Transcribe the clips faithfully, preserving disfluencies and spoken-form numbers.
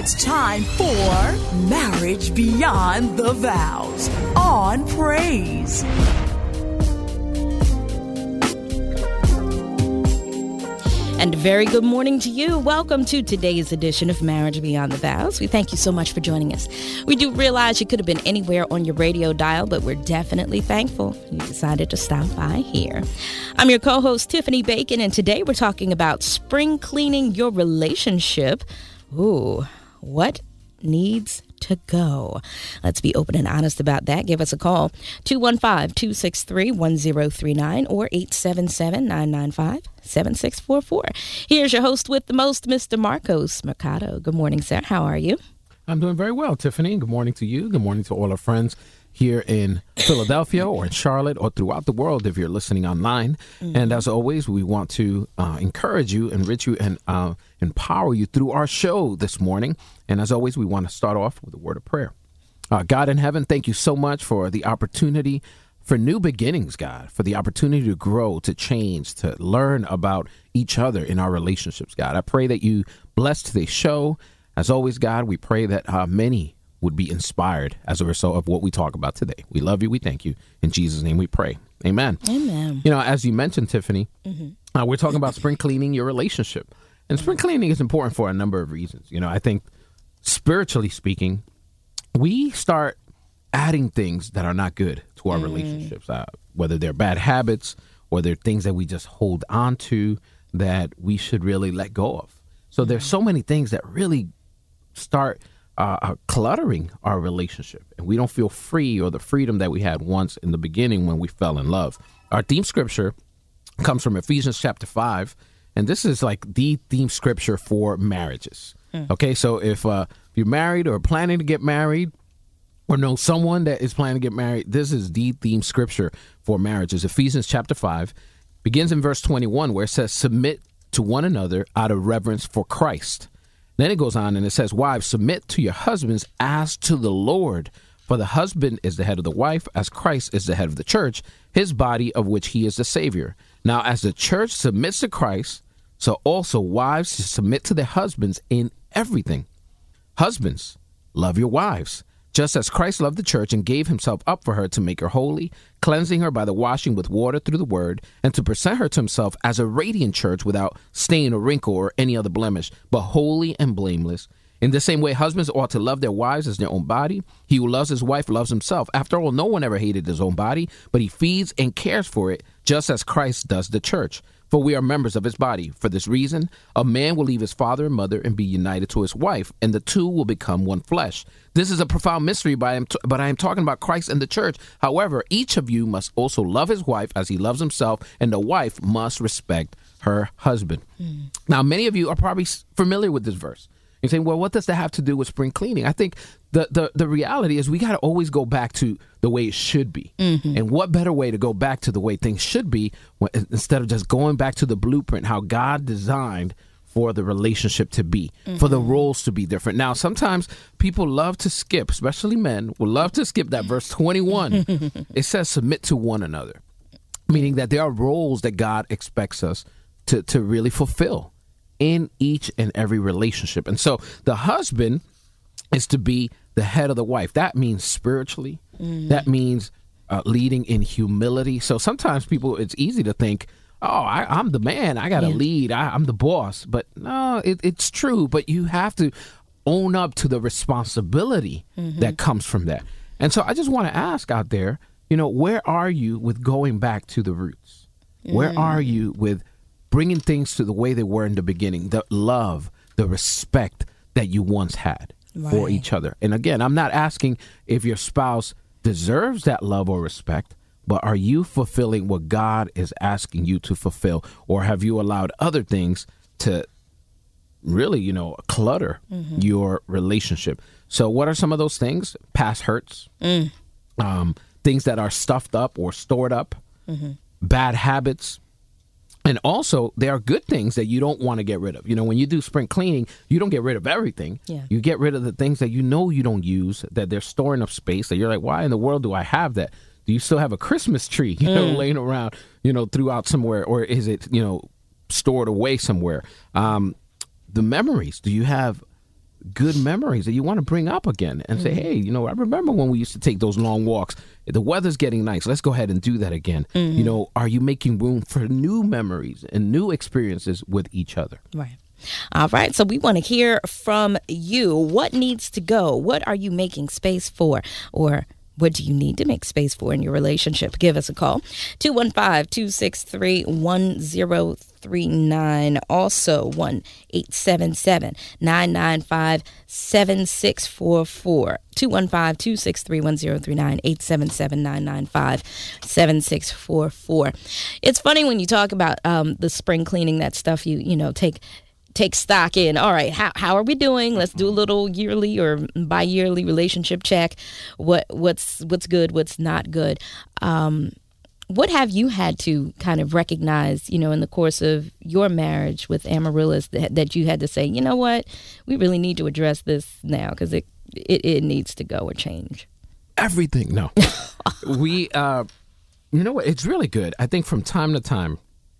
It's time for Marriage Beyond the Vows on Praise. And a very good morning to you. Welcome to today's edition of Marriage Beyond the Vows. We thank you so much for joining us. We do realize you could have been anywhere on your radio dial, but we're definitely thankful you decided to stop by here. I'm your co-host, Tiffany Bacon, and today we're talking about spring cleaning your relationship. Ooh, what needs to go? Let's be open and honest about that. Give us a call, two one five, two six three, one zero three nine or eight seven seven, nine nine five, seven six four four. Here's your host with the most, Mister Marcos Mercado. Good morning, sir. How are you? I'm doing very well, Tiffany. Good morning to you. Good morning to all our friends here in Philadelphia or in Charlotte or throughout the world if you're listening online. Mm-hmm. And as always, we want to uh, encourage you, enrich you, and uh, empower you through our show this morning. And as always, we want to start off with a word of prayer. Uh, God in heaven, thank you so much for the opportunity for new beginnings, God, for the opportunity to grow, to change, to learn about each other in our relationships, God. I pray that you bless today's show. As always, God, we pray that uh, many would be inspired as a result of what we talk about today. We love you. We thank you. In Jesus' name we pray. Amen. Amen. You know, as you mentioned, Tiffany, mm-hmm. uh, we're talking about spring cleaning your relationship. And spring cleaning is important for a number of reasons. You know, I think spiritually speaking, we start adding things that are not good to our mm. relationships, uh, whether they're bad habits or they're things that we just hold on to that we should really let go of. So there's so many things that really start Uh, uh, cluttering our relationship, and we don't feel free or the freedom that we had once in the beginning when we fell in love. Our theme scripture comes from Ephesians chapter five, and this is like the theme scripture for marriages. Mm. Okay, so if, uh, if you're married or planning to get married or know someone that is planning to get married, this is the theme scripture for marriages. Ephesians chapter five begins in verse twenty-one, where it says, "Submit to one another out of reverence for Christ." Then it goes on and it says, "Wives, submit to your husbands as to the Lord. For the husband is the head of the wife, as Christ is the head of the church, his body, of which he is the Savior. Now, as the church submits to Christ, so also wives submit to their husbands in everything. Husbands, love your wives, just as Christ loved the church and gave himself up for her to make her holy, cleansing her by the washing with water through the word, and to present her to himself as a radiant church without stain or wrinkle or any other blemish, but holy and blameless. In the same way, husbands ought to love their wives as their own body. He who loves his wife loves himself. After all, no one ever hated his own body, but he feeds and cares for it, just as Christ does the church. For we are members of his body. For this reason, a man will leave his father and mother and be united to his wife, and the two will become one flesh. This is a profound mystery, but I am, t- but I am talking about Christ and the church. However, each of you must also love his wife as he loves himself, and the wife must respect her husband." Mm. Now, many of you are probably familiar with this verse. You're saying, well, what does that have to do with spring cleaning? I think the the, the reality is we got to always go back to the way it should be. Mm-hmm. And what better way to go back to the way things should be when, instead of just going back to the blueprint, how God designed for the relationship to be, mm-hmm. for the roles to be different. Now, sometimes people love to skip, especially men, will love to skip that verse twenty-one. It says submit to one another, meaning that there are roles that God expects us to, to really fulfill in each and every relationship. And so the husband is to be the head of the wife. That means spiritually. Mm. That means uh, leading in humility. So sometimes people, it's easy to think, oh, I, I'm the man. I got to yeah. lead. I, I'm the boss. But no, it, it's true. But you have to own up to the responsibility mm-hmm. that comes from that. And so I just want to ask out there, you know, where are you with going back to the roots? Mm. Where are you with bringing things to the way they were in the beginning, the love, the respect that you once had right. for each other? And again, I'm not asking if your spouse deserves that love or respect, but are you fulfilling what God is asking you to fulfill? Or have you allowed other things to really, you know, clutter mm-hmm. your relationship? So what are some of those things? Past hurts, mm. um, things that are stuffed up or stored up, mm-hmm. bad habits. And also, there are good things that you don't want to get rid of. You know, when you do spring cleaning, you don't get rid of everything. Yeah. You get rid of the things that you know you don't use, that they're storing up space, that you're like, why in the world do I have that? Do you still have a Christmas tree, you know, mm. laying around, you know, throughout somewhere? Or is it, you know, stored away somewhere? Um, the memories. Do you have good memories that you want to bring up again and mm-hmm. say, hey, you know, I remember when we used to take those long walks. The weather's getting nice. Let's go ahead and do that again. Mm-hmm. You know, are you making room for new memories and new experiences with each other? Right. All right. So we want to hear from you. What needs to go? What are you making space for? Or what do you need to make space for in your relationship? Give us a call. two one five, two six three, one zero three nine. Also, one eight seven seven, nine nine five, seven six four four. two one five, two six three, one zero three nine, eight seven seven, nine nine five, seven six four four. It's funny when you talk about um, the spring cleaning, that stuff you, you know, take take stock in. All right, how how are we doing? Let's do a little yearly or bi-yearly relationship check. What what's what's good, what's not good. Um, what have you had to kind of recognize, you know, in the course of your marriage with Amaryllis that, that you had to say, you know what, we really need to address this now because it, it it needs to go or change? Everything. No. we, uh, you know what, it's really good. I think from time to time,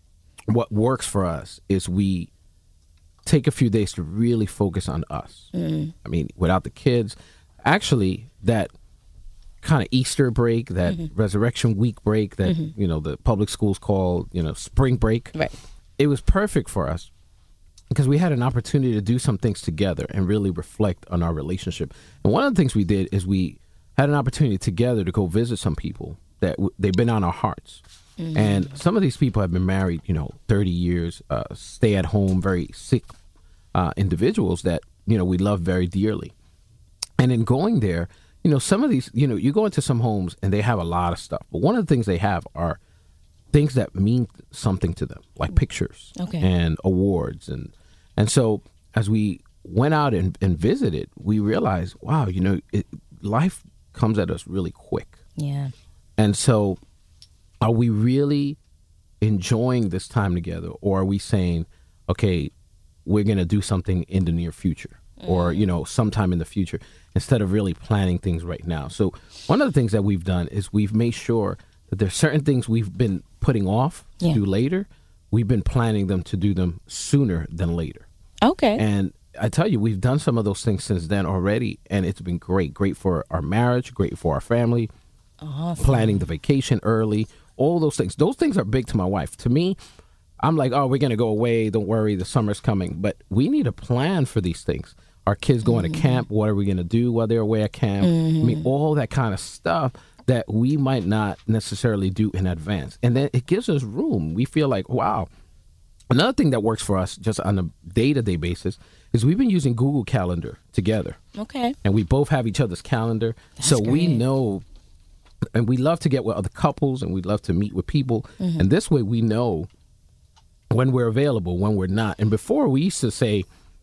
what works for us is we take a few days to really focus on us. Mm. I mean, without the kids, actually, that kind of Easter break, that mm-hmm. Resurrection Week break, that, mm-hmm. you know, the public schools call, you know, spring break. Right. It was perfect for us because we had an opportunity to do some things together and really reflect on our relationship. And one of the things we did is we had an opportunity together to go visit some people that w- they've been on our hearts. Mm-hmm. And some of these people have been married, you know, thirty years, uh, stay at home, very sick uh, individuals that, you know, we love very dearly. And in going there, you know, some of these, you know, you go into some homes and they have a lot of stuff. But one of the things they have are things that mean something to them, like pictures okay. and awards. And and so as we went out and, and visited, we realized, wow, you know, it, life comes at us really quick. Yeah. And so are we really enjoying this time together, or are we saying, okay, we're going to do something in the near future mm. or, you know, sometime in the future instead of really planning things right now? So one of the things that we've done is we've made sure that there's certain things we've been putting off to yeah. do later. We've been planning them to do them sooner than later. Okay. And I tell you, we've done some of those things since then already, and it's been great. Great for our marriage, great for our family, awesome. Planning the vacation early, all those things. Those things are big to my wife. To me, I'm like, oh, we're going to go away. Don't worry, the summer's coming. But we need a plan for these things. Our kids going mm-hmm. to camp, what are we going to do while they're away at camp? Mm-hmm. I mean, all that kind of stuff that we might not necessarily do in advance. And then it gives us room. We feel like, wow. Another thing that works for us just on a day-to-day basis is we've been using Google Calendar together. Okay. And we both have each other's calendar. That's so great. We know, and we love to get with other couples, and we love to meet with people. Mm-hmm. And this way we know when we're available, when we're not. And before we used to say,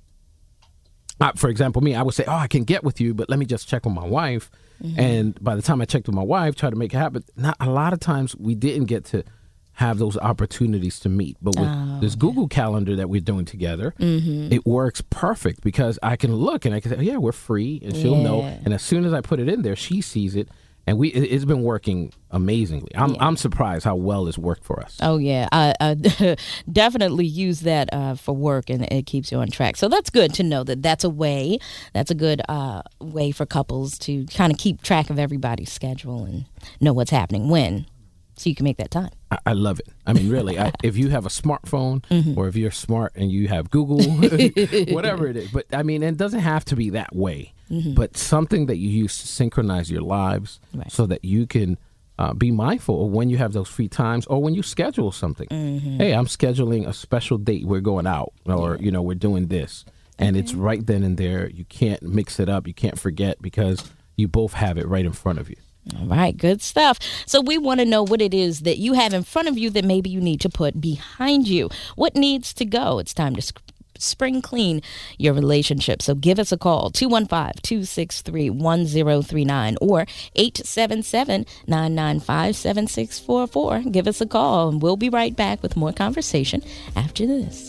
uh, for example, me, I would say, oh, I can get with you, but let me just check with my wife. Mm-hmm. And by the time I checked with my wife, try to make it happen, not a lot of times we didn't get to have those opportunities to meet. But with oh, this Google Calendar that we're doing together, mm-hmm. it works perfect because I can look and I can say, oh, yeah, we're free, and she'll yeah. know. And as soon as I put it in there, she sees it. And we, it's been working amazingly. I'm yeah. I'm surprised how well it's worked for us. Oh, yeah. I, I definitely use that uh, for work, and it keeps you on track. So that's good to know that that's a way. That's a good uh, way for couples to kind of keep track of everybody's schedule and know what's happening when, so you can make that time. I, I love it. I mean, really, I, if you have a smartphone mm-hmm. or if you're smart and you have Google, whatever it is. But, I mean, it doesn't have to be that way. Mm-hmm. But something that you use to synchronize your lives right. so that you can uh, be mindful of when you have those free times or when you schedule something. Mm-hmm. Hey, I'm scheduling a special date. We're going out or, yeah. you know, we're doing this. And okay. it's right then and there. You can't mix it up. You can't forget because you both have it right in front of you. All right, good stuff. So we want to know what it is that you have in front of you that maybe you need to put behind you. What needs to go? It's time to sc- spring clean your relationship. So give us a call, two one five, two six three, one zero three nine or eight seven seven, nine nine five, seven six four four. Give us a call, and we'll be right back with more conversation after this.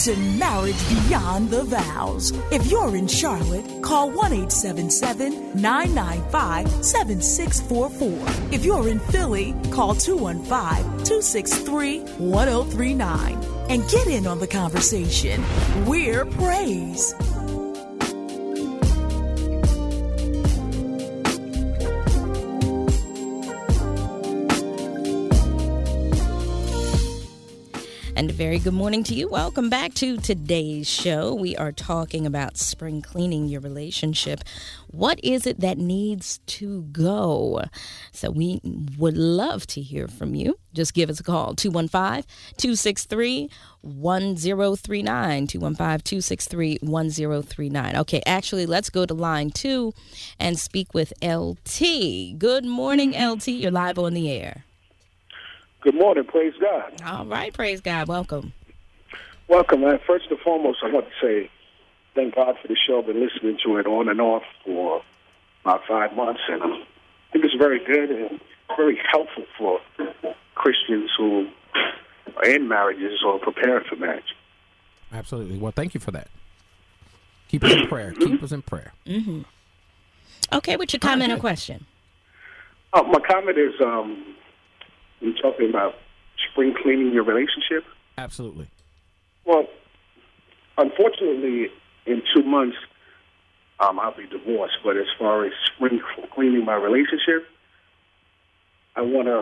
to Marriage Beyond the Vows. If you're in Charlotte, call one eight seven seven, nine nine five, seven six four four. If you're in Philly, call two one five, two six three, one zero three nine and get in on the conversation. We're Praise. And a very good morning to you. Welcome back to today's show. We are talking about spring cleaning your relationship. What is it that needs to go? So we would love to hear from you. Just give us a call, two one five, two six three, one zero three nine, two one five, two six three, one zero three nine. Okay, actually, let's go to line two and speak with L T. Good morning, L T. You're live on the air. Good morning. Praise God. All right. Praise God. Welcome. Welcome. Man. First and foremost, I want to say thank God for the show. I've been listening to it on and off for about five months, and I think it's very good and very helpful for Christians who are in marriages or preparing for marriage. Absolutely. Well, thank you for that. Keep us in prayer. Keep mm-hmm. us in prayer. Mm-hmm. Okay. What's your comment okay. or question? Uh, my comment is... Um, You're talking about spring cleaning your relationship? Absolutely. Well, unfortunately, in two months, um, I'll be divorced. But as far as spring cleaning my relationship, I want to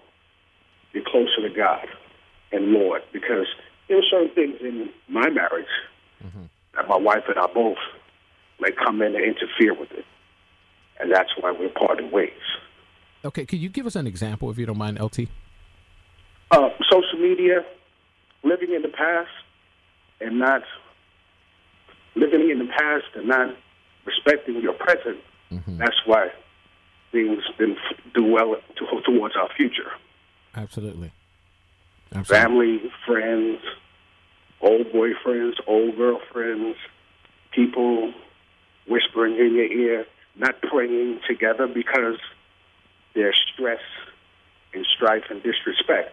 be closer to God and Lord, because there are certain things in my marriage mm-hmm. that my wife and I both may come in and interfere with it. And that's why we're parting ways. Okay, could you give us an example, if you don't mind, L T? Uh, social media, living in the past and not living in the past and not respecting your present. Mm-hmm. That's why things didn't do well to, towards our future. Absolutely. Absolutely. Family, friends, old boyfriends, old girlfriends, people whispering in your ear, not praying together because there's stress and strife and disrespect,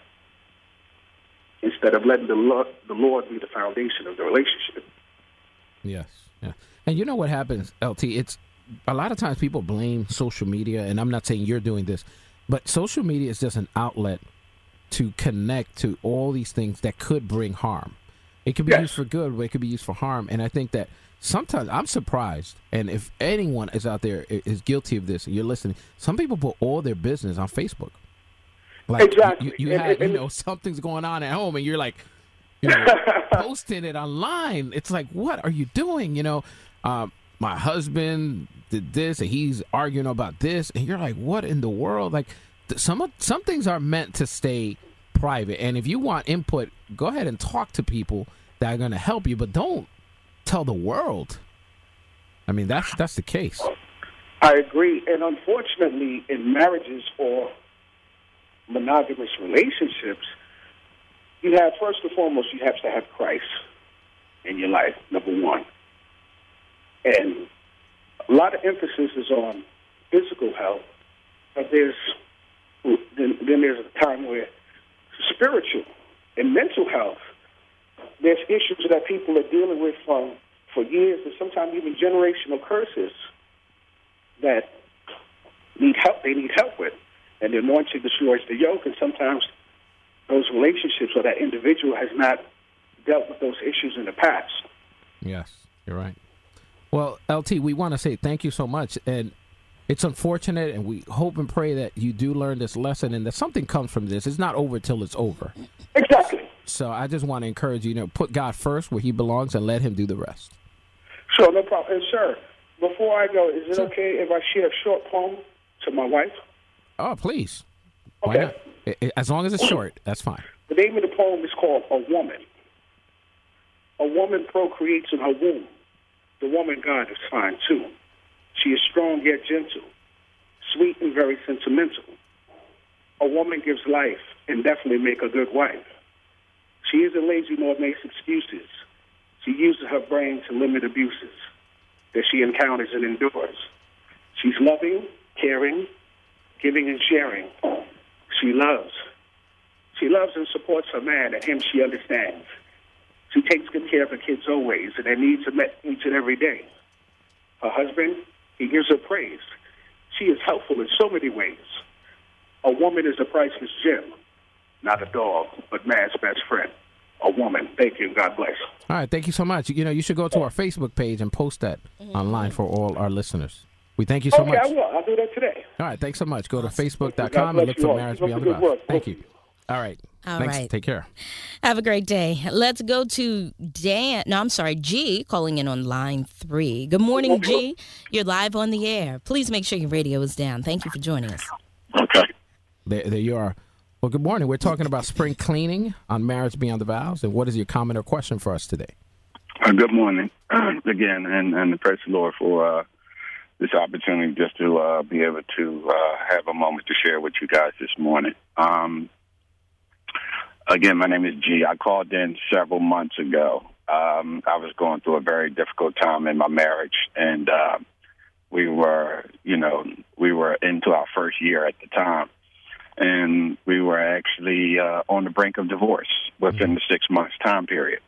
instead of letting the Lord, the Lord be the foundation of the relationship. Yes. Yeah. And you know what happens, L T? It's a lot of times people blame social media, and I'm not saying you're doing this, but social media is just an outlet to connect to all these things that could bring harm. It could be yes. used for good, but it could be used for harm. And I think that sometimes I'm surprised, and if anyone is out there is guilty of this and you're listening, some people put all their business on Facebook. Like exactly. You, you, you, and, have, and, you know, something's going on at home, and you're like, you know, posting it online. It's like, what are you doing? You know, um, my husband did this, and he's arguing about this, and you're like, what in the world? Like, some some things are meant to stay private, and if you want input, go ahead and talk to people that are going to help you, but don't tell the world. I mean, that's that's the case. I agree, and unfortunately, in marriages or monogamous relationships, you have, first and foremost, you have to have Christ in your life, number one. And a lot of emphasis is on physical health, but there's then, then there's a time where spiritual and mental health, there's issues that people are dealing with for, for years, and sometimes even generational curses that need help. They need help with. And the anointing destroys the yoke, and sometimes those relationships or that individual has not dealt with those issues in the past. Yes, you're right. Well, L T, we want to say thank you so much, and it's unfortunate, and we hope and pray that you do learn this lesson and that something comes from this. It's not over till it's over. Exactly. So I just want to encourage you, you know, put God first where he belongs and let him do the rest. Sure, no problem. And, sir, before I go, is it sure. okay if I share a short poem to my wife? Oh, please. Okay. Why not? As long as it's short, that's fine. The name of the poem is called A Woman. A woman procreates in her womb. The woman God is fine, too. She is strong yet gentle, sweet and very sentimental. A woman gives life and definitely make a good wife. She isn't lazy nor makes excuses. She uses her brain to limit abuses that she encounters and endures. She's loving, caring, giving and sharing. She loves. She loves and supports her man, and him she understands. She takes good care of her kids always, and their needs are met each and every day. Her husband, he gives her praise. She is helpful in so many ways. A woman is a priceless gem, not a dog, but man's best friend. A woman. Thank you. God bless. All right. Thank you so much. You know, you should go to our Facebook page and post that mm-hmm. online for all our listeners. We thank you so okay, much. Okay, I will. I'll do that today. All right. Thanks so much. Go to facebook dot com and look for Marriage Beyond the Vows. Thank you. All right. All Thanks. right. Take care. Have a great day. Let's go to Dan. No, I'm sorry, G, calling in on line three. Good morning, G. You're live on the air. Please make sure your radio is down. Thank you for joining us. Okay. There, there you are. Well, good morning. We're talking about spring cleaning on Marriage Beyond the Vows. And what is your comment or question for us today? Uh, good morning again, and, and praise the Lord for uh, this opportunity just to uh, be able to uh, have a moment to share with you guys this morning. Um, again, my name is G. I called in several months ago. Um, I was going through a very difficult time in my marriage, and uh, we were, you know, we were into our first year at the time. And we were actually uh, on the brink of divorce within the six months time period.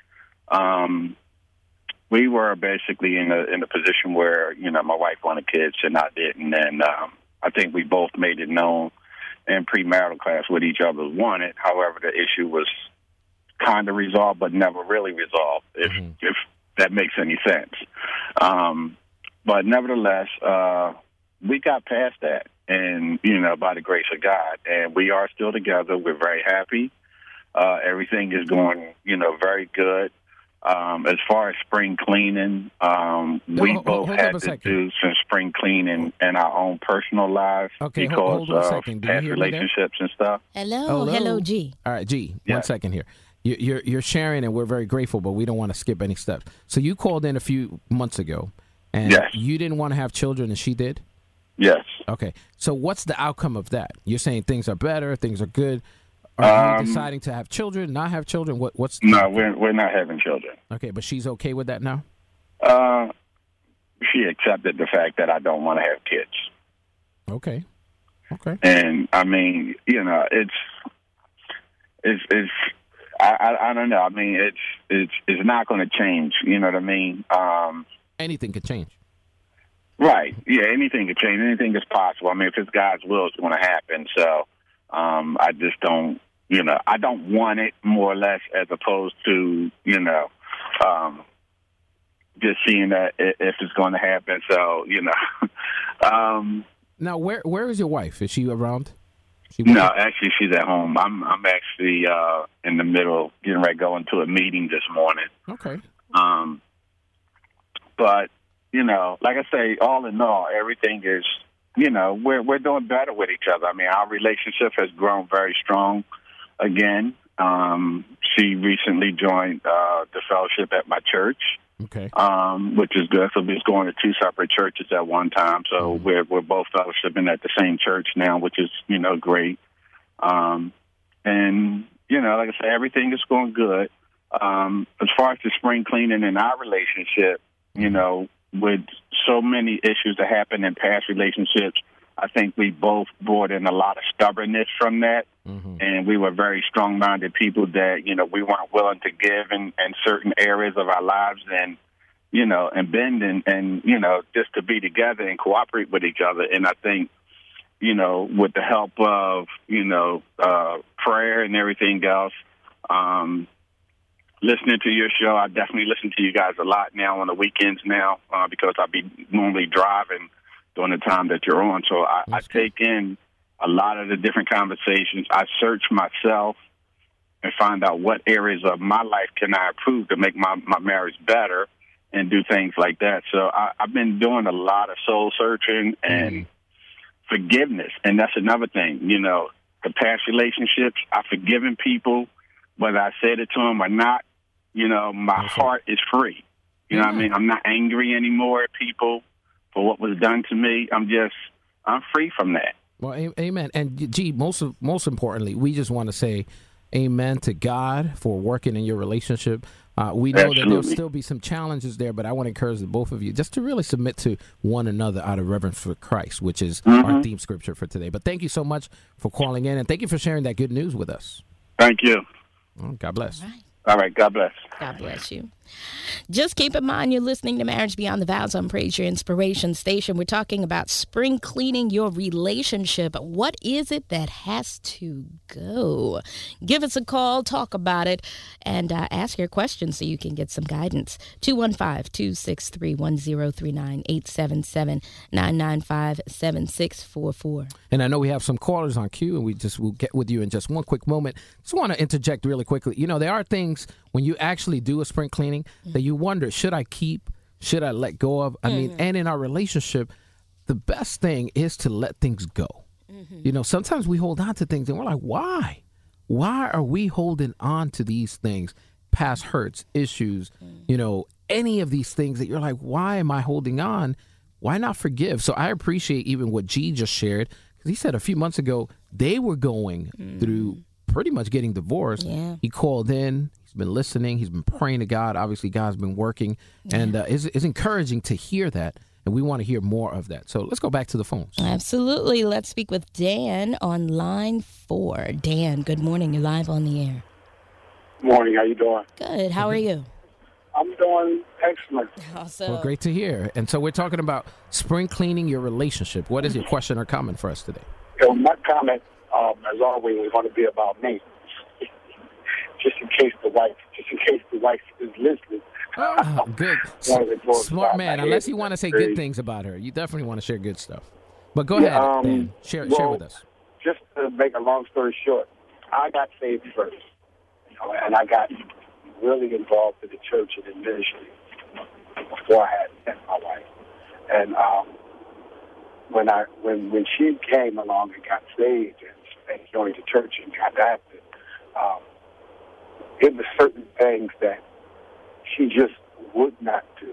Um, we were basically in a in a position where, you know, my wife wanted kids and I didn't, and um, I think we both made it known in premarital class what each other wanted. However, the issue was kind of resolved, but never really resolved, if mm-hmm. if that makes any sense. Um, but nevertheless, uh, we got past that. And, you know, by the grace of God. And we are still together. We're very happy. Uh, everything is going, you know, very good. Um, as far as spring cleaning, um, no, we hold, both hold had to second. do some spring cleaning in our own personal lives okay, because hold, hold of past relationships and stuff. Hello, hello, hello, G. All right, G, yeah. one second here. You, you're, you're sharing, and we're very grateful, but we don't want to skip any steps. So you called in a few months ago, and yes. you didn't want to have children, and she did? Yes. Okay. So what's the outcome of that? You're saying things are better, things are good. Are um, you deciding to have children, not have children? What? What's the no? outcome? We're we're not having children. Okay, but she's okay with that now. Uh, she accepted the fact that I don't want to have kids. Okay. Okay. And I mean, you know, it's it's it's I I, I don't know. I mean, it's it's it's not going to change. You know what I mean? Um, Anything could change. Right. Yeah, anything could change. Anything is possible. I mean, if it's God's will, it's going to happen. So um, I just don't, you know, I don't want it more or less as opposed to, you know, um, just seeing that if it's going to happen. So, you know. um, now, where where is your wife? Is she around? She no, actually, she's at home. I'm I'm actually uh, in the middle, getting ready to go into a meeting this morning. Okay. Um, but. You know, like I say, all in all, everything is, you know, we're we're doing better with each other. I mean, our relationship has grown very strong again. Um, she recently joined uh, the fellowship at my church, okay, um, which is good. So we was going to two separate churches at one time. So mm-hmm. we're we're both fellowshipping at the same church now, which is, you know, great. Um, and, you know, like I say, everything is going good. Um, as far as the spring cleaning in our relationship, mm-hmm. you know, with so many issues that happen in past relationships, I think we both brought in a lot of stubbornness from that. Mm-hmm. And we were very strong-minded people that, you know, we weren't willing to give in, in certain areas of our lives and, you know, and bend and, and, you know, just to be together and cooperate with each other. And I think, you know, with the help of, you know, uh, prayer and everything else, um, listening to your show, I definitely listen to you guys a lot now on the weekends now uh, because I be normally driving during the time that you're on. So I, I take in a lot of the different conversations. I search myself and find out what areas of my life can I improve to make my, my marriage better and do things like that. So I, I've been doing a lot of soul searching and mm. forgiveness. And that's another thing, you know, the past relationships, I've forgiven people, whether I said it to them or not. You know, my That's heart it. is free. You know yeah. what I mean? I'm not angry anymore at people for what was done to me. I'm just, I'm free from that. Well, amen. And, gee, most of, most importantly, we just want to say amen to God for working in your relationship. Uh, we know Absolutely. that there'll still be some challenges there, but I want to encourage the both of you just to really submit to one another out of reverence for Christ, which is mm-hmm. our theme scripture for today. But thank you so much for calling in, and thank you for sharing that good news with us. Thank you. Oh, God bless. All right. All right. God bless. God bless you. Just keep in mind you're listening to Marriage Beyond the Vows on Praise Your Inspiration Station. We're talking about spring cleaning your relationship. What is it that has to go? Give us a call, talk about it, and uh, ask your questions so you can get some guidance. two one five, two six three, one zero three nine, eight seven seven, nine nine five, seven six four four. And I know we have some callers on queue, and we just will get with you in just one quick moment. Just want to interject really quickly. You know, there are things when you actually do a spring cleaning mm-hmm. that you wonder, should I keep, should I let go of? I mm-hmm. mean, and in our relationship, the best thing is to let things go. Mm-hmm. You know, sometimes we hold on to things and we're like, why? Why are we holding on to these things, past hurts, issues, mm-hmm. you know, any of these things that you're like, why am I holding on? Why not forgive? So I appreciate even what G just shared, because he said a few months ago, they were going mm-hmm. through pretty much getting divorced. Yeah. He called in. He's been listening. He's been praying to God. Obviously, God's been working. Yeah. And uh, it's, it's encouraging to hear that. And we want to hear more of that. So let's go back to the phones. Absolutely. Let's speak with Dan on line four. Dan, good morning. You're live on the air. Morning. How you doing? Good. How are you? I'm doing excellent. Awesome. Well, great to hear. And so we're talking about spring cleaning your relationship. What is your question or comment for us today? So my comment, um, as always, is going to be about me. Just in case the wife, just in case the wife is listening. Oh, good. Smart man. Unless you want to say good things about her, you definitely want to share good stuff. But go yeah, ahead, um, Dan. Share, well, share with us. Just to make a long story short, I got saved first, you know, and I got really involved in the church and in ministry before I had met my wife. And um, when I when when she came along and got saved and, and joined the church and got active, um, it was certain things that she just would not do,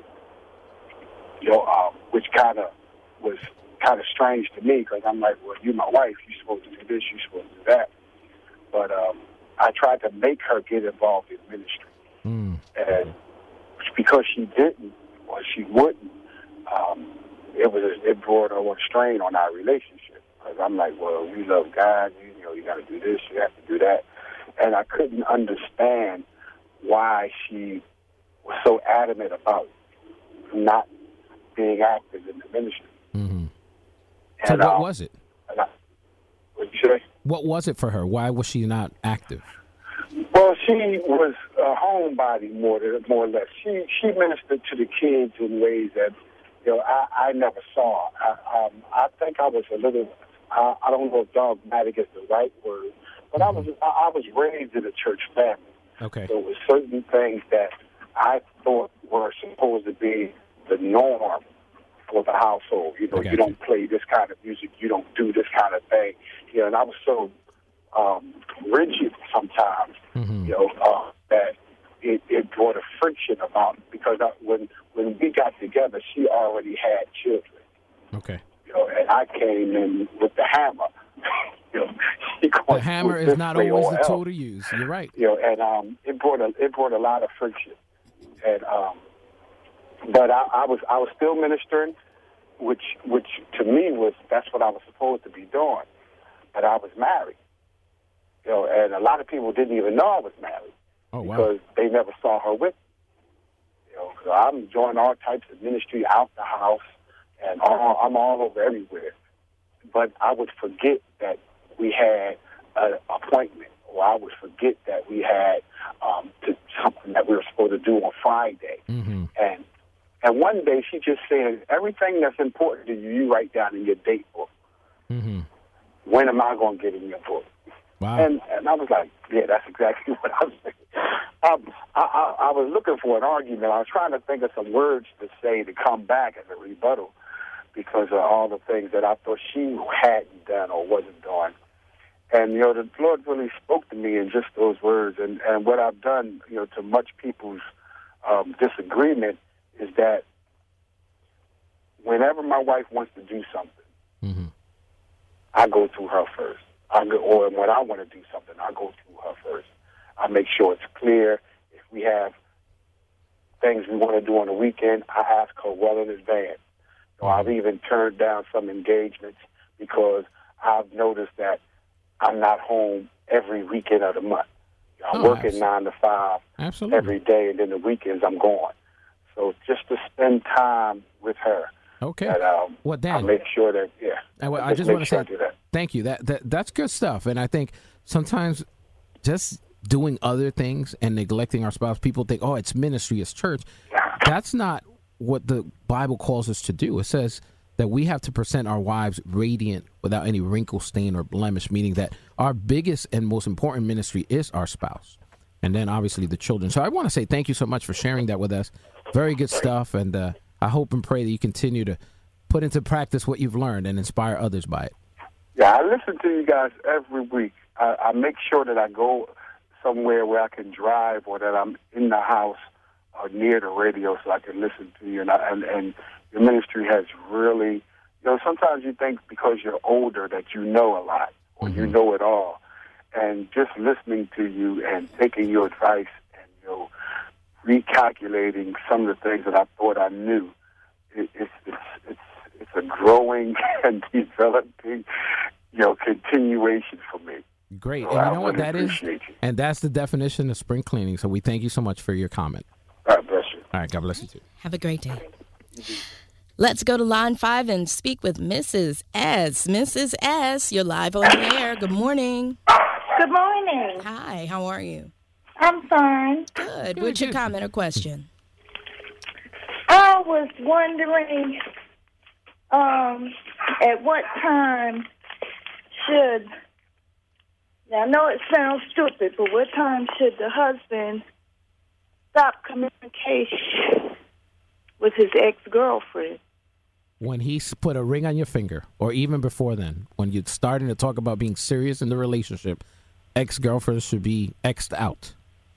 you know, um, which kind of was kind of strange to me, because I'm like, well, you're my wife, you're supposed to do this, you're supposed to do that. But um, I tried to make her get involved in ministry. Mm. And because she didn't, or she wouldn't, um, it was a, it brought a strain on our relationship. Because I'm like, well, we love God, you, you know, you got to do this, you have to do that. And I couldn't understand why she was so adamant about not being active in the ministry. Mm-hmm. So and, what um, was it? I, what you say? What was it for her? Why was she not active? Well, she was a homebody more than more or less. She she ministered to the kids in ways that, you know, I, I never saw. I, um, I think I was a little. I, I don't know if dogmatic is the right word, but mm-hmm. I was I, I was raised in a church family. Okay. There were certain things that I thought were supposed to be the norm for the household. You know, you, you don't play this kind of music. You don't do this kind of thing. You know, and I was so um, rigid sometimes, mm-hmm. you know, uh, that it, it brought a friction about it, because I, when when we got together, she already had children. Okay. You know, and I came in with the hammer. You know, the hammer is not always the tool to use. You're right. You know, and um, it brought a it brought a lot of friction. And um, but I, I was I was still ministering, which which to me was that's what I was supposed to be doing. But I was married. You know, and a lot of people didn't even know I was married. Oh, wow. Because they never saw her with me. You know, because I'm doing all types of ministry out the house, and all, I'm all over everywhere. But I would forget that we had an appointment, or I would forget that we had um, to, something that we were supposed to do on Friday. Mm-hmm. And and one day she just said, everything that's important to you, you write down in your date book. Mm-hmm. When am I going to get in your book? Wow. And and I was like, yeah, that's exactly what I was thinking. Um, I, I, I was looking for an argument. I was trying to think of some words to say to come back as a rebuttal, because of all the things that I thought she hadn't done or wasn't doing. And, you know, the Lord really spoke to me in just those words. And, and what I've done, you know, to much people's um, disagreement is that whenever my wife wants to do something, mm-hmm. I go through her first. I go, or when I want to do something, I go through her first. I make sure it's clear. If we have things we want to do on the weekend, I ask her well in advance. So I've even turned down some engagements because I've noticed that I'm not home every weekend of the month. I Oh, work absolutely. at nine to five Absolutely. every day, and then the weekends I'm gone. So just to spend time with her. Okay. And, um, Well, Dan, I make sure that, yeah. I, I just just make want to sure say I do that. thank you. That, that That's good stuff. And I think sometimes just doing other things and neglecting our spouse, people think, oh, it's ministry, it's church. That's not what the Bible calls us to do. It says that we have to present our wives radiant without any wrinkle, stain, or blemish, meaning that our biggest and most important ministry is our spouse. And then obviously the children. So I want to say thank you so much for sharing that with us. Very good stuff. And uh, I hope and pray that you continue to put into practice what you've learned and inspire others by it. Yeah, I listen to you guys every week. I, I make sure that I go somewhere where I can drive or that I'm in the house or near the radio so I can listen to you. And, I, and, and your ministry has really, you know, sometimes you think because you're older that you know a lot or mm-hmm. you know it all. And just listening to you and taking your advice and, you know, recalculating some of the things that I thought I knew, it, it's, it's, it's, it's a growing and developing, you know, continuation for me. Great. So and you I know what really that is? appreciate you. And that's the definition of spring cleaning. So we thank you so much for your comment. God bless you. All right. God bless you too. Have a great day. Let's go to line five and speak with Missus S. Missus S, you're live on the air. Good morning. Good morning. Hi, how are you? I'm fine. Good. What's your comment or question? I was wondering, um, at what time should, now I know it sounds stupid, but what time should the husband stop communication with his ex-girlfriend? When he's put a ring on your finger, or even before then, when you're starting to talk about being serious in the relationship, ex-girlfriends should be X'd out.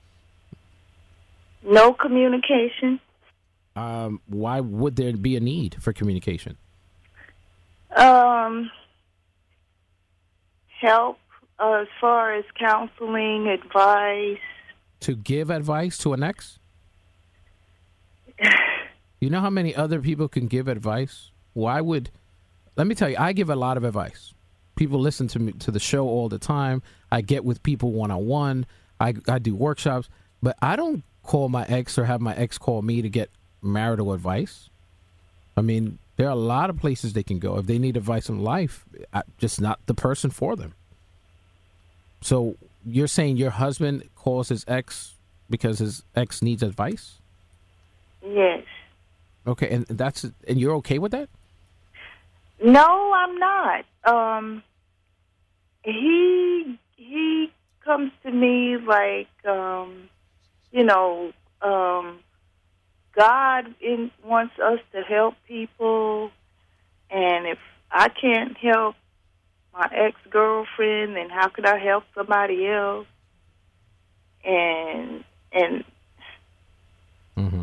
No communication? Um, why would there be a need for communication? Um, help uh, as far as counseling, advice. To give advice to an ex? You know how many other people can give advice? Why would... Let me tell you, I give a lot of advice. People listen to me to the show all the time. I get with people one-on-one. I, I do workshops. But I don't call my ex or have my ex call me to get marital advice. I mean, there are a lot of places they can go. If they need advice in life, I'm just not the person for them. So you're saying your husband calls his ex because his ex needs advice? Yes. Okay, and that's and you're okay with that? No, I'm not. Um, he he comes to me like, um, you know, um, God in, wants us to help people, and if I can't help my ex-girlfriend, then how could I help somebody else? And and Mm-hmm.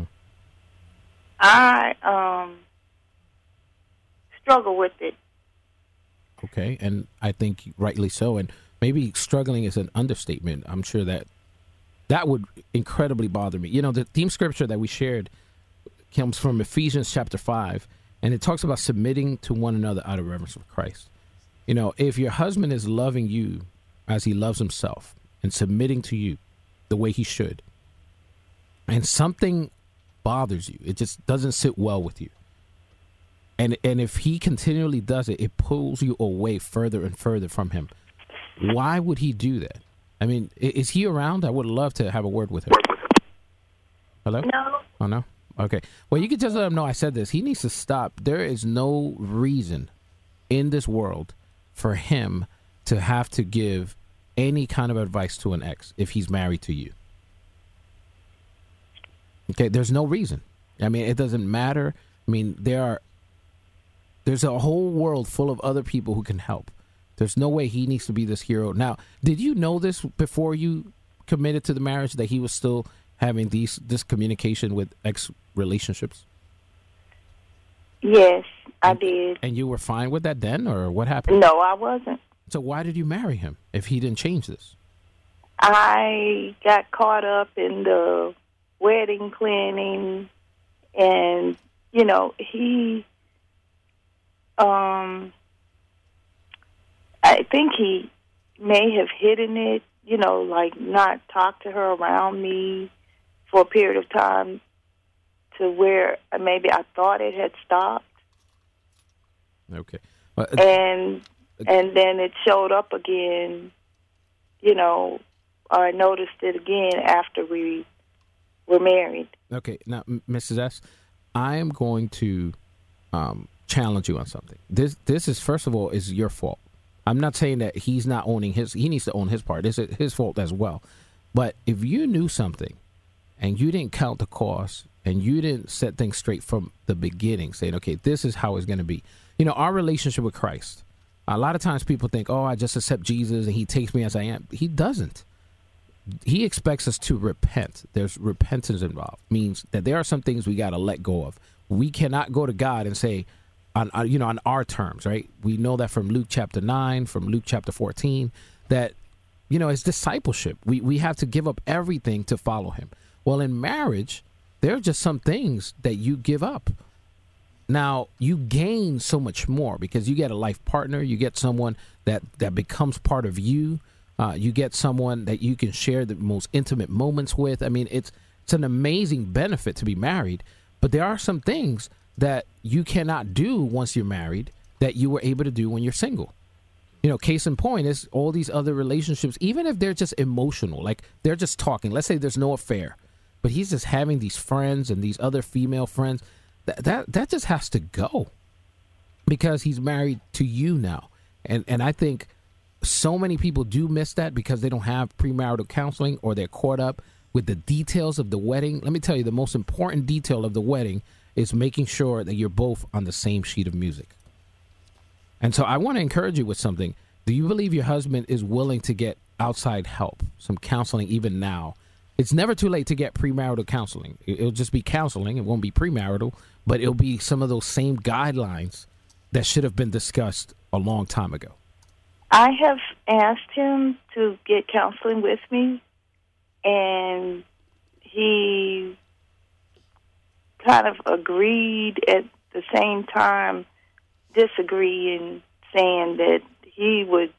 I um, struggle with it. Okay, and I think rightly so. And maybe struggling is an understatement. I'm sure that that would incredibly bother me. You know, the theme scripture that we shared comes from Ephesians chapter five, and it talks about submitting to one another out of reverence for Christ. You know, if your husband is loving you as he loves himself and submitting to you the way he should, and something bothers you, it just doesn't sit well with you, and and if he continually does it, it pulls you away further and further from him. Why would he do that? I mean, is he around? I would love to have a word with him. Hello? No. Oh, no? Okay. Well, you can just let him know I said this. He needs to stop. There is no reason in this world for him to have to give any kind of advice to an ex if he's married to you. Okay, there's no reason. I mean, it doesn't matter. I mean, there are there's a whole world full of other people who can help. There's no way he needs to be this hero. Now, did you know this before you committed to the marriage, that he was still having these this communication with ex relationships? Yes, I and, did. And you were fine with that then, or what happened? No, I wasn't. So why did you marry him if he didn't change this? I got caught up in the wedding planning, and, you know, he, um, I think he may have hidden it, you know, like not talk to her around me for a period of time to where maybe I thought it had stopped. Okay. Well, and and then it showed up again, you know, or I noticed it again after we were married. Okay. Now, Missus S., I am going to um, challenge you on something. This, this is, first of all, is your fault. I'm not saying that he's not owning his, he needs to own his part. This is his fault as well. But if you knew something and you didn't count the cost and you didn't set things straight from the beginning, saying, okay, this is how it's going to be. You know, our relationship with Christ, a lot of times people think, oh, I just accept Jesus and he takes me as I am. He doesn't. He expects us to repent. There's repentance involved. Means that there are some things we got to let go of. We cannot go to God and say, on, on you know, on our terms, right? We know that from Luke chapter nine, from Luke chapter fourteen, that, you know, it's discipleship. We we have to give up everything to follow him. Well, in marriage, there are just some things that you give up. Now, you gain so much more because you get a life partner. You get someone that, that becomes part of you. Uh, you get someone that you can share the most intimate moments with. I mean, it's it's an amazing benefit to be married. But there are some things that you cannot do once you're married that you were able to do when you're single. You know, case in point is all these other relationships, even if they're just emotional, like they're just talking. Let's say there's no affair, but he's just having these friends and these other female friends. That that, that just has to go because he's married to you now. And and I think so many people do miss that because they don't have premarital counseling or they're caught up with the details of the wedding. Let me tell you, the most important detail of the wedding is making sure that you're both on the same sheet of music. And so I want to encourage you with something. Do you believe your husband is willing to get outside help, some counseling even now? It's never too late to get premarital counseling. It'll just be counseling. It won't be premarital, but it'll be some of those same guidelines that should have been discussed a long time ago. I have asked him to get counseling with me, and he kind of agreed at the same time, disagreeing, saying that he would,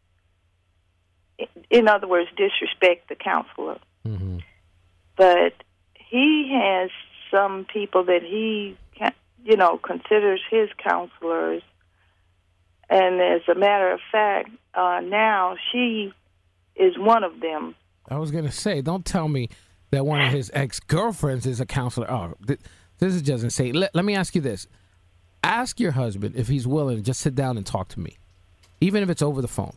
in other words, disrespect the counselor. Mm-hmm. But he has some people that he, you know, considers his counselors. And as a matter of fact, uh, now she is one of them. I was going to say, don't tell me that one of his ex-girlfriends is a counselor. Oh, th- this is just insane. Let, let me ask you this. Ask your husband if he's willing to just sit down and talk to me, even if it's over the phone.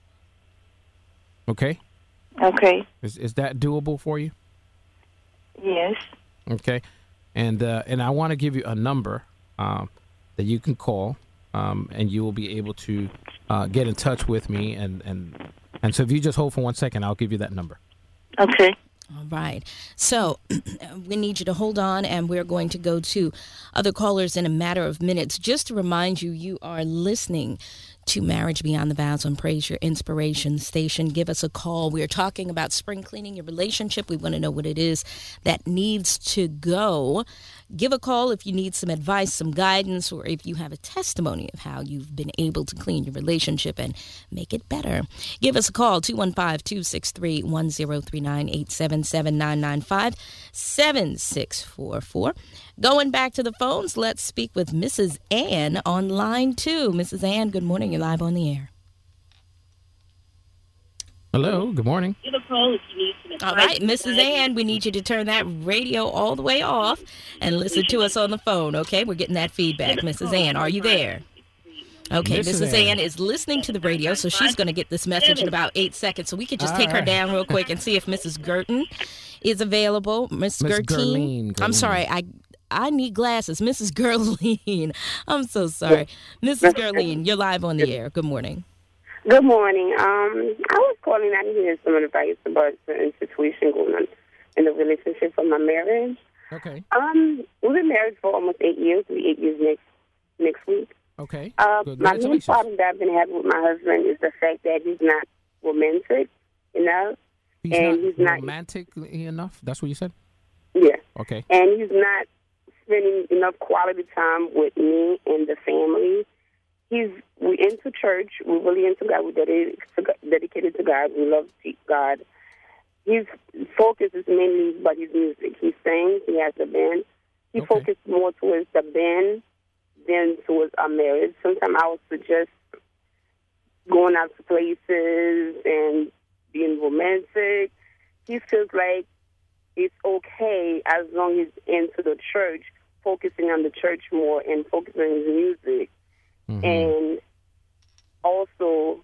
Okay? Okay. Is is that doable for you? Yes. Okay. And uh, and I want to give you a number um, that you can call, um, and you will be able to uh, get in touch with me. And, and, and so if you just hold for one second, I'll give you that number. Okay. All right. So we need you to hold on, and we're going to go to other callers in a matter of minutes. Just to remind you, you are listening to Marriage Beyond the Vows on Praise Your Inspiration station. Give us a call. We're talking about spring cleaning your relationship. We want to know what it is that needs to go. Give a call if you need some advice, some guidance, or if you have a testimony of how you've been able to clean your relationship and make it better. Give us a call, two one five, two six three, one zero three nine, eight seven seven, nine nine five, seven six four four. Going back to the phones, let's speak with Missus Ann on line two. Missus Ann, good morning. You're live on the air. Hello, good morning. Give a call if you need some advice. All right, Missus Ann, we need you to turn that radio all the way off and listen to us on the phone, okay? We're getting that feedback. Missus Ann, are you there? Okay, Missus Missus Ann. Ann is listening to the radio, so she's going to get this message in about eight seconds. So we could just All take her right. down real quick and see if Missus Gerton is available. Miss Miss Gertine. Gerline, I'm Gerline. sorry, I I need glasses. Missus Gerline. I'm so sorry. Missus Gerline, you're live on the air. Good morning. Good morning. Um, I was calling out here some advice about the situation going on in the relationship of my marriage. Okay. Um, we've been married for almost eight years. We'll be eight years next next week. Okay. Uh, my main Congratulations. problem that I've been having with my husband is the fact that he's not romantic enough. He's and not he's not- romantic enough? That's what you said? Yeah. Okay. And he's not spending enough quality time with me and the family. He's we into church. We're really into God. We're dedicated to God, dedicated to God. We love God. His focus is mainly about his music. He sings. He has a band. He Okay. focuses more towards the band than towards our marriage. Sometimes I would suggest going out to places and being romantic. He feels like it's okay as long as he's into the church, focusing on the church more and focusing on his music. Mm-hmm. And also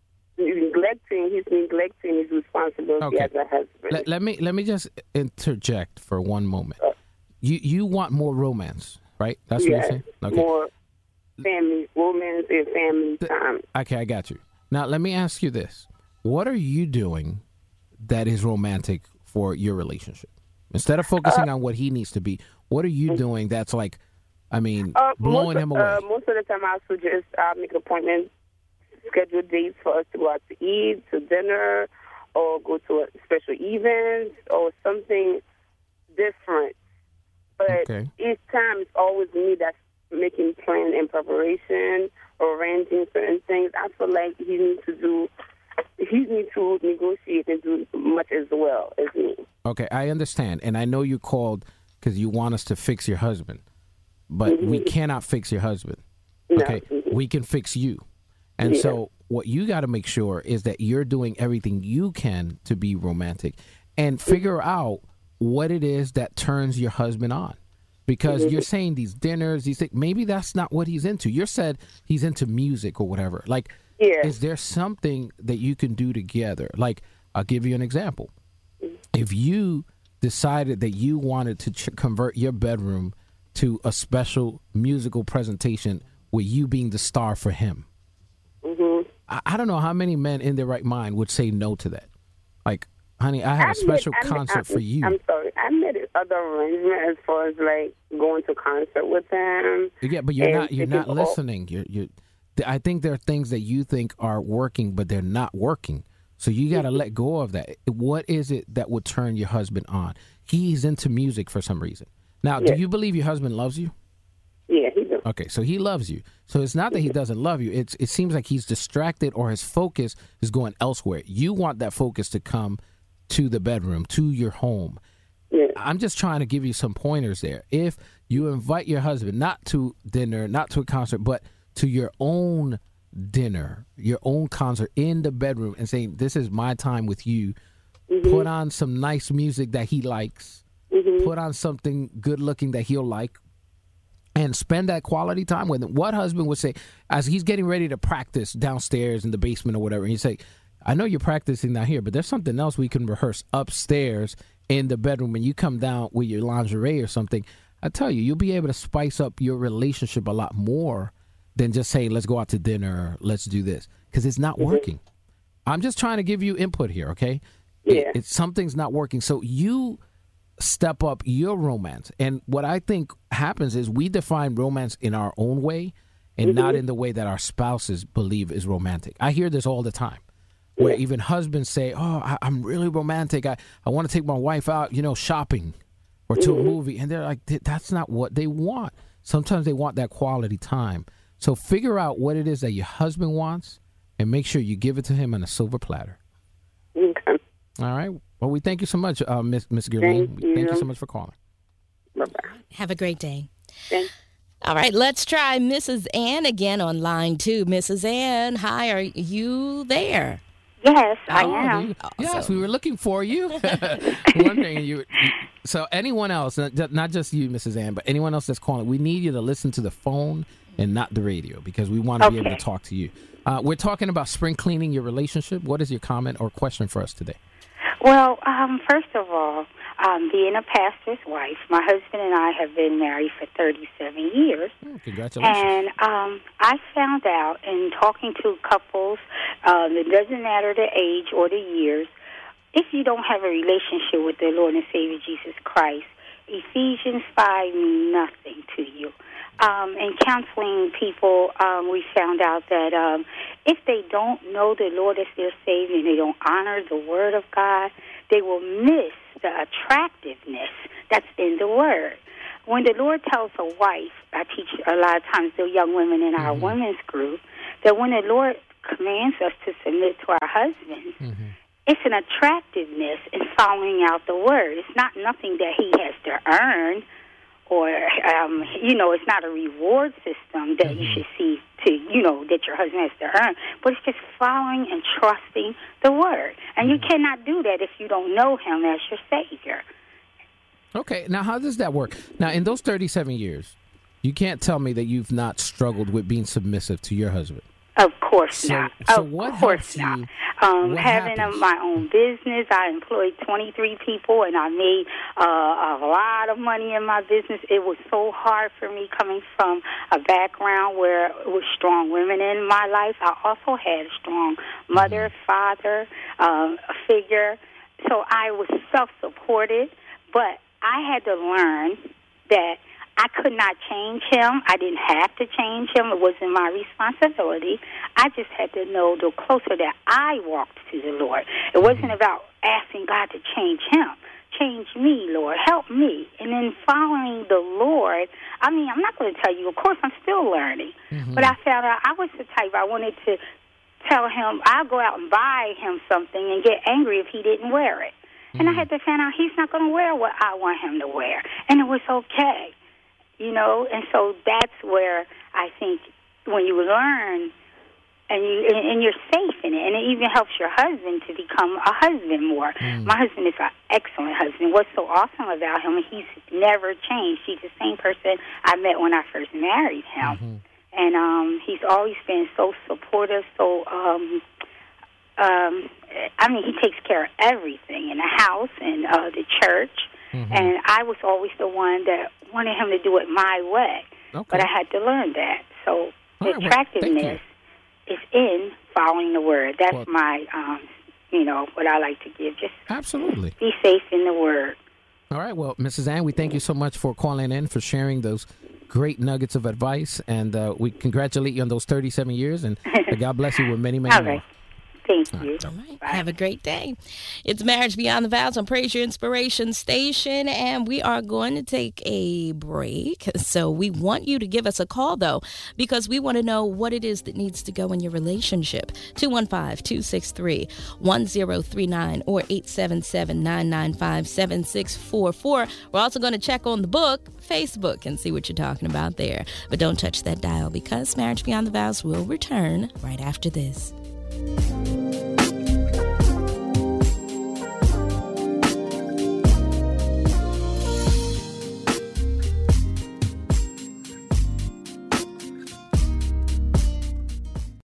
neglecting, he's neglecting his responsibility Okay. as a husband. Let, let me let me just interject for one moment. You you want more romance, right? That's what yes, you're saying? Okay. more family, romance and family time. Okay, I got you. Now, let me ask you this. What are you doing that is romantic for your relationship? Instead of focusing Uh, on what he needs to be, what are you doing that's like, I mean, Uh, blowing most, him away? Uh, most of the time, I suggest uh, make appointments, schedule dates for us to go out to eat, to dinner, or go to a special event or something different. But Okay. each time, it's always me that's making plan and preparation, or arranging certain things. I feel like he needs to do, he needs to negotiate and do much as well as me. Okay, I understand. And I know you called because you want us to fix your husband. But we cannot fix your husband. No. Okay? We can fix you. And Yeah. so what you got to make sure is that you're doing everything you can to be romantic and figure out what it is that turns your husband on. Because you're saying these dinners, these things, maybe that's not what he's into. You said he's into music or whatever. Like, Yeah. is there something that you can do together? Like, I'll give you an example. If you decided that you wanted to ch- convert your bedroom to a special musical presentation with you being the star for him, Mm-hmm. I, I don't know how many men in their right mind would say no to that. Like, honey, I have a special I made- concert I- for you. I'm sorry. I made other arrangements as far as like going to concert with him. Yeah, but you're and not you're not taking off- listening. You're you. I think there are things that you think are working, but they're not working. So you got to let go of that. What is it that would turn your husband on? He's into music for some reason. Now, Yes. do you believe your husband loves you? Yeah, he does. Okay, so he loves you. So it's not that he doesn't love you. It's it seems like he's distracted or his focus is going elsewhere. You want that focus to come to the bedroom, to your home. Yeah. I'm just trying to give you some pointers there. If you invite your husband not to dinner, not to a concert, but to your own dinner, your own concert in the bedroom and saying, this is my time with you, Mm-hmm. put on some nice music that he likes, Mm-hmm. put on something good looking that he'll like, and spend that quality time with him. What husband would say, as he's getting ready to practice downstairs in the basement or whatever, and you say, I know you're practicing down here, but there's something else we can rehearse upstairs in the bedroom, and you come down with your lingerie or something. I tell you, you'll be able to spice up your relationship a lot more than just saying, let's go out to dinner, or let's do this, because it's not working. I'm just trying to give you input here, okay? Yeah. It, it's something's not working. So you step up your romance. And what I think happens is we define romance in our own way and Mm-hmm. not in the way that our spouses believe is romantic. I hear this all the time, where even husbands say, oh, I, I'm really romantic. I, I want to take my wife out, you know, shopping or to a movie. And they're like, that's not what they want. Sometimes they want that quality time. So figure out what it is that your husband wants and make sure you give it to him on a silver platter. Okay. All right. Well, we thank you so much, uh, Miss Miss Gurleen. Thank Thank you you. so much for calling. Bye-bye. Have a great day. Thanks. All right, let's try Missus Ann again on line two. Missus Ann, hi, are you there? Yes, I Oh, am. you- yes, we were looking for you. Wondering you. So anyone else, not ju- not just you, Missus Ann, but anyone else that's calling, we need you to listen to the phone and not the radio because we want to be able to Okay. talk to you. Uh, we're talking about spring cleaning your relationship. What is your comment or question for us today? Well, um, first of all, um, being a pastor's wife, my husband and I have been married for thirty-seven years. Oh, congratulations. And um, I found out in talking to couples, um, it doesn't matter the age or the years, if you don't have a relationship with the Lord and Savior Jesus Christ, Ephesians five mean nothing to you. Um, in counseling people, um, we found out that um, if they don't know the Lord as their Savior and they don't honor the Word of God, they will miss the attractiveness that's in the Word. When the Lord tells a wife, I teach a lot of times the young women in our Mm-hmm. women's group, that when the Lord commands us to submit to our husbands, Mm-hmm. it's an attractiveness in following out the word. It's not nothing that he has to earn, or, um, you know, it's not a reward system that mm-hmm. you should see to, you know, that your husband has to earn, but it's just following and trusting the word. And mm-hmm. you cannot do that if you don't know him as your Savior. Okay, now how does that work? Now, in those thirty-seven years, you can't tell me that you've not struggled with being submissive to your husband. Of course so, not. So of what course helps not. you? Um, what having a, my own business, I employed twenty-three people, and I made uh, a lot of money in my business. It was so hard for me coming from a background where it was strong women in my life. I also had a strong mother, mm-hmm. father, um, a figure. So I was self-supported, but I had to learn that I could not change him. I didn't have to change him. It wasn't my responsibility. I just had to know the closer that I walked to the Lord. It wasn't about asking God to change him. Change me, Lord. Help me. And then following the Lord, I mean, I'm not going to tell you, of course, I'm still learning. Mm-hmm. But I found out I was the type I wanted to tell him, I'll go out and buy him something and get angry if he didn't wear it. And I had to find out he's not going to wear what I want him to wear. And it was okay, you know. And so that's where I think when you learn and, you, and you're safe in it, and it even helps your husband to become a husband more. Mm. My husband is an excellent husband. What's so awesome about him, he's never changed. He's the same person I met when I first married him. Mm-hmm. And um, he's always been so supportive, so... Um, Um, I mean, he takes care of everything in the house and uh, the church. Mm-hmm. And I was always the one that wanted him to do it my way. Okay. But I had to learn that. So the right, attractiveness well, is in following the word. That's well, my, um, you know, what I like to give. Just absolutely be safe in the word. All right. Well, Missus Ann, we thank you so much for calling in, for sharing those great nuggets of advice. And uh, we congratulate you on those thirty-seven years. And God bless you with many, many All more. Right. Thank you. All right. Have a great day. It's Marriage Beyond the Vows on Praise Your Inspiration Station, and we are going to take a break. So we want you to give us a call, though, because we want to know what it is that needs to go in your relationship. two one five, two six three, one zero three nine or eight seven seven, nine nine five, seven six four four. We're also going to check on the book, Facebook, and see what you're talking about there. But don't touch that dial, because Marriage Beyond the Vows will return right after this.